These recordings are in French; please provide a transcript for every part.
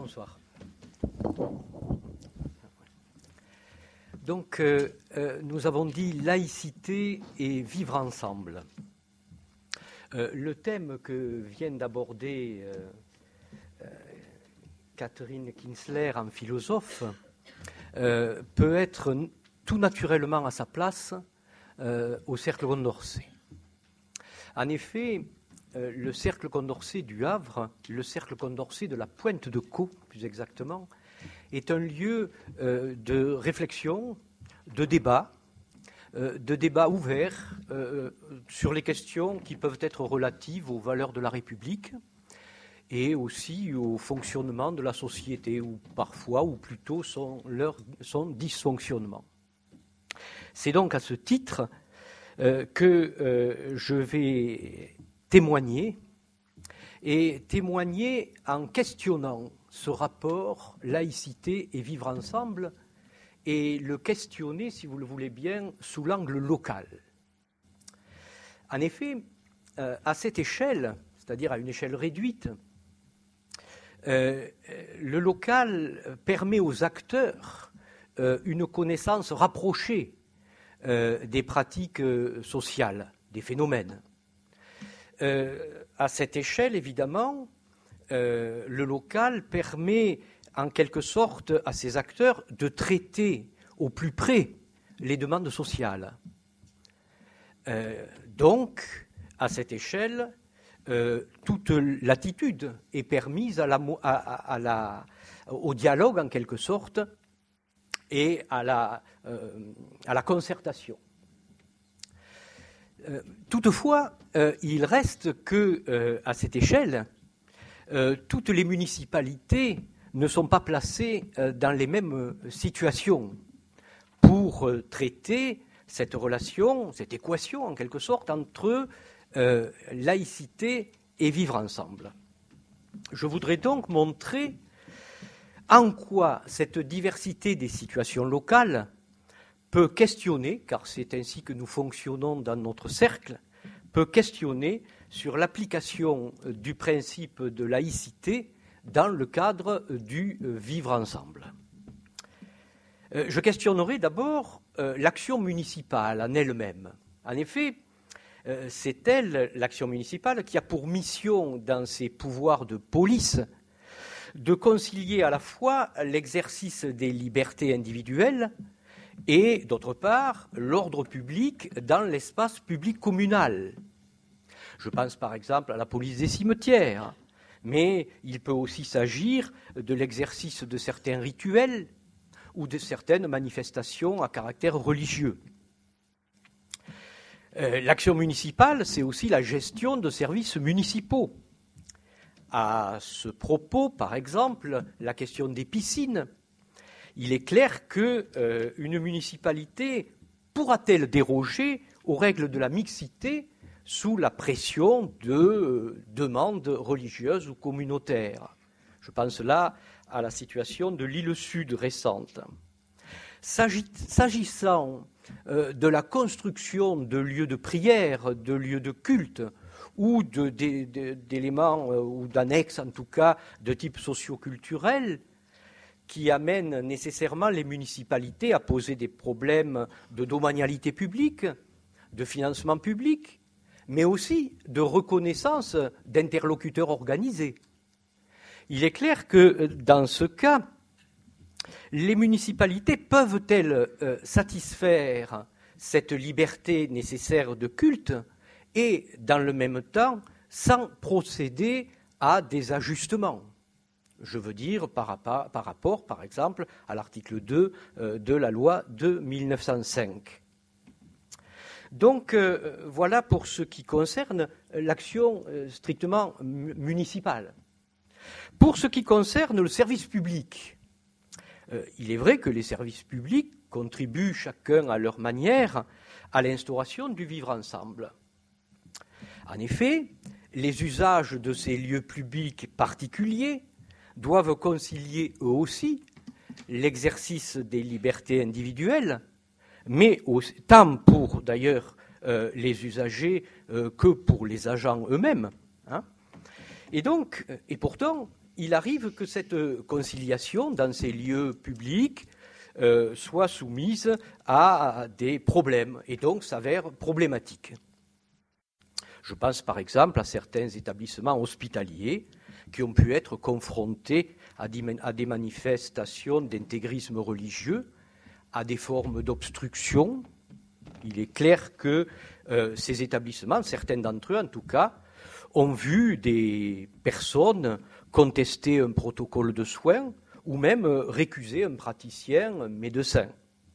Bonsoir. Donc, nous avons dit laïcité et vivre ensemble. Le thème que vient d'aborder Catherine Kinsler en philosophe peut être tout naturellement à sa place au Cercle Condorcet. En effet, le Cercle Condorcet du Havre, le Cercle Condorcet de la Pointe de Caux, plus exactement, est un lieu de réflexion, de débat ouverts sur les questions qui peuvent être relatives aux valeurs de la République et aussi au fonctionnement de la société, ou parfois, ou plutôt son dysfonctionnement. C'est donc à ce titre que je vais témoigner en questionnant ce rapport laïcité et vivre ensemble, et le questionner, si vous le voulez bien, sous l'angle local. En effet, à cette échelle, c'est-à-dire à une échelle réduite, le local permet aux acteurs une connaissance rapprochée des pratiques sociales, des phénomènes. À cette échelle, évidemment, le local permet en quelque sorte à ces acteurs de traiter au plus près les demandes sociales. Donc, à cette échelle, toute latitude est permise au dialogue en quelque sorte et à la concertation. Toutefois, il reste que, à cette échelle, toutes les municipalités ne sont pas placées dans les mêmes situations pour traiter cette relation, cette équation en quelque sorte entre laïcité et vivre ensemble. Je voudrais donc montrer en quoi cette diversité des situations locales peut questionner, car c'est ainsi que nous fonctionnons dans notre cercle, peut questionner sur l'application du principe de laïcité dans le cadre du vivre ensemble. Je questionnerai d'abord l'action municipale en elle-même. En effet, c'est elle, l'action municipale, qui a pour mission, dans ses pouvoirs de police, de concilier à la fois l'exercice des libertés individuelles et, d'autre part, l'ordre public dans l'espace public communal. Je pense par exemple à la police des cimetières, mais il peut aussi s'agir de l'exercice de certains rituels ou de certaines manifestations à caractère religieux. L'action municipale, c'est aussi la gestion de services municipaux. À ce propos, par exemple, la question des piscines. Il est clair qu'une municipalité pourra-t-elle déroger aux règles de la mixité sous la pression de demandes religieuses ou communautaires. Je pense là à la situation de l'île Sud récente. S'agissant de la construction de lieux de prière, de lieux de culte, ou d'éléments ou d'annexes, en tout cas, de type socio-culturel, qui amènent nécessairement les municipalités à poser des problèmes de domanialité publique, de financement public, mais aussi de reconnaissance d'interlocuteurs organisés. Il est clair que, dans ce cas, les municipalités peuvent-elles satisfaire cette liberté nécessaire de culte et, dans le même temps, sans procéder à des ajustements. Je veux dire par rapport, par exemple, à l'article 2 de la loi de 1905. Donc, voilà pour ce qui concerne l'action strictement municipale. Pour ce qui concerne le service public, il est vrai que les services publics contribuent chacun à leur manière à l'instauration du vivre ensemble. En effet, les usages de ces lieux publics particuliers doivent concilier eux aussi l'exercice des libertés individuelles, mais tant pour d'ailleurs les usagers que pour les agents eux-mêmes. Et pourtant, il arrive que cette conciliation dans ces lieux publics soit soumise à des problèmes et donc s'avère problématique. Je pense par exemple à certains établissements hospitaliers qui ont pu être confrontés à des manifestations d'intégrisme religieux, à des formes d'obstruction. Il est clair que ces établissements, certains d'entre eux en tout cas, ont vu des personnes contester un protocole de soins ou même récuser un praticien, un médecin.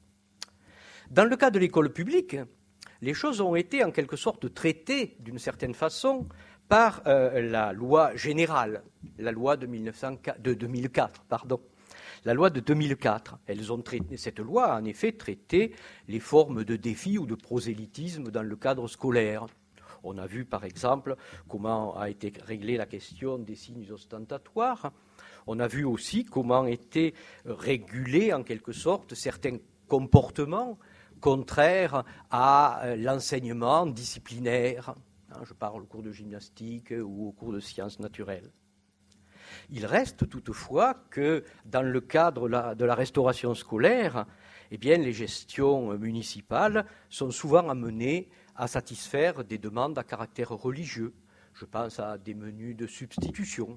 Dans le cas de l'école publique, les choses ont été en quelque sorte traitées d'une certaine façon par la loi générale, la loi de 2004. La loi de 2004. Cette loi a en effet traité les formes de défi ou de prosélytisme dans le cadre scolaire. On a vu par exemple comment a été réglée la question des signes ostentatoires. On a vu aussi comment étaient régulés en quelque sorte certains comportements contraires à l'enseignement disciplinaire. Je parle au cours de gymnastique ou au cours de sciences naturelles. Il reste toutefois que dans le cadre de la restauration scolaire, eh bien, les gestions municipales sont souvent amenées à satisfaire des demandes à caractère religieux. Je pense à des menus de substitution.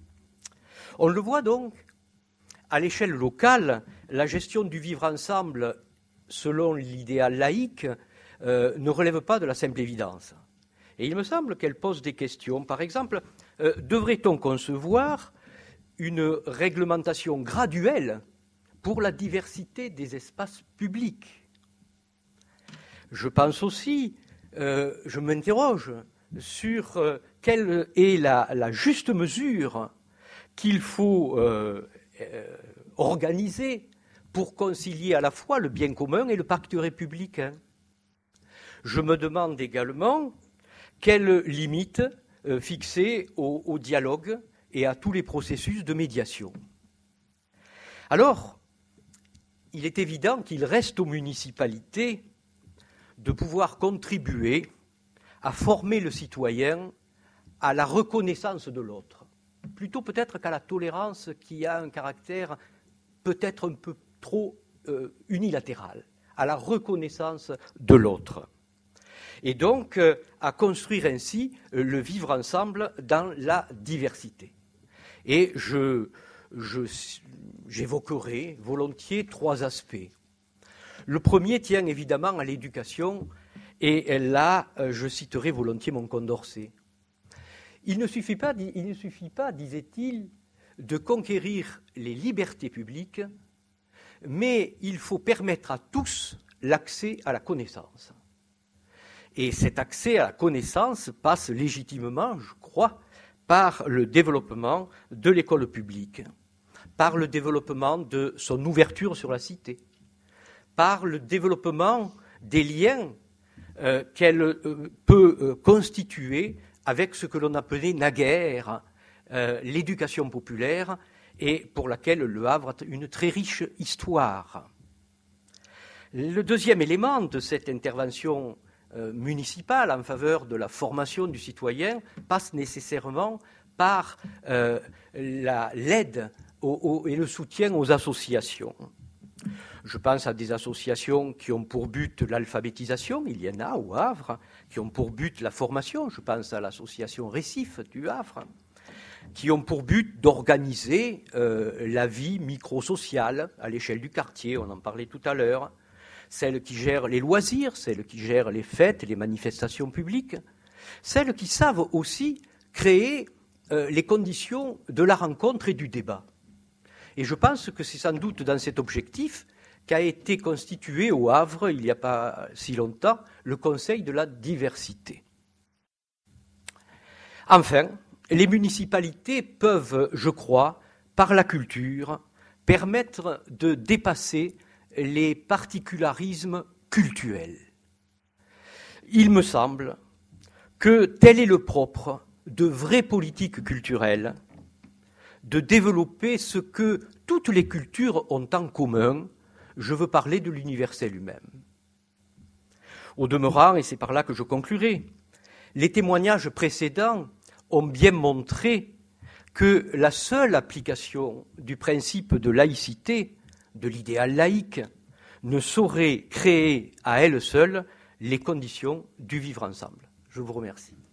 On le voit donc, à l'échelle locale, la gestion du vivre ensemble selon l'idéal laïque ne relève pas de la simple évidence. Et il me semble qu'elle pose des questions. Par exemple, devrait-on concevoir une réglementation graduelle pour la diversité des espaces publics? Je pense aussi, je m'interroge sur quelle est la juste mesure qu'il faut organiser pour concilier à la fois le bien commun et le pacte républicain. Je me demande également quelles limites fixer au dialogue et à tous les processus de médiation. Alors, il est évident qu'il reste aux municipalités de pouvoir contribuer à former le citoyen à la reconnaissance de l'autre, plutôt peut-être qu'à la tolérance qui a un caractère peut-être un peu trop unilatéral, à la reconnaissance de l'autre. Et donc à construire ainsi le vivre ensemble dans la diversité. Et j'évoquerai volontiers 3 aspects. Le premier tient évidemment à l'éducation, et là, je citerai volontiers mon Condorcet. Il ne suffit pas, disait-il, de conquérir les libertés publiques, mais il faut permettre à tous l'accès à la connaissance. Et cet accès à la connaissance passe légitimement, je crois, par le développement de l'école publique, par le développement de son ouverture sur la cité, par le développement des liens qu'elle peut constituer avec ce que l'on appelait naguère l'éducation populaire et pour laquelle Le Havre a une très riche histoire. Le deuxième élément de cette intervention municipale en faveur de la formation du citoyen passe nécessairement par l'aide et le soutien aux associations. Je pense à des associations qui ont pour but l'alphabétisation, il y en a au Havre, qui ont pour but la formation, je pense à l'association Récif du Havre, qui ont pour but d'organiser la vie microsociale à l'échelle du quartier, on en parlait tout à l'heure, celles qui gèrent les loisirs, celles qui gèrent les fêtes, les manifestations publiques, celles qui savent aussi créer les conditions de la rencontre et du débat. Et je pense que c'est sans doute dans cet objectif qu'a été constitué au Havre, il n'y a pas si longtemps, le Conseil de la diversité. Enfin, les municipalités peuvent, je crois, par la culture, permettre de dépasser les particularismes cultuels. Il me semble que tel est le propre de vraies politiques culturelles, de développer ce que toutes les cultures ont en commun. Je veux parler de l'universel lui-même. Au demeurant, et c'est par là que je conclurai, les témoignages précédents ont bien montré que la seule application du principe de laïcité, de l'idéal laïque, ne saurait créer à elle seule les conditions du vivre ensemble. Je vous remercie.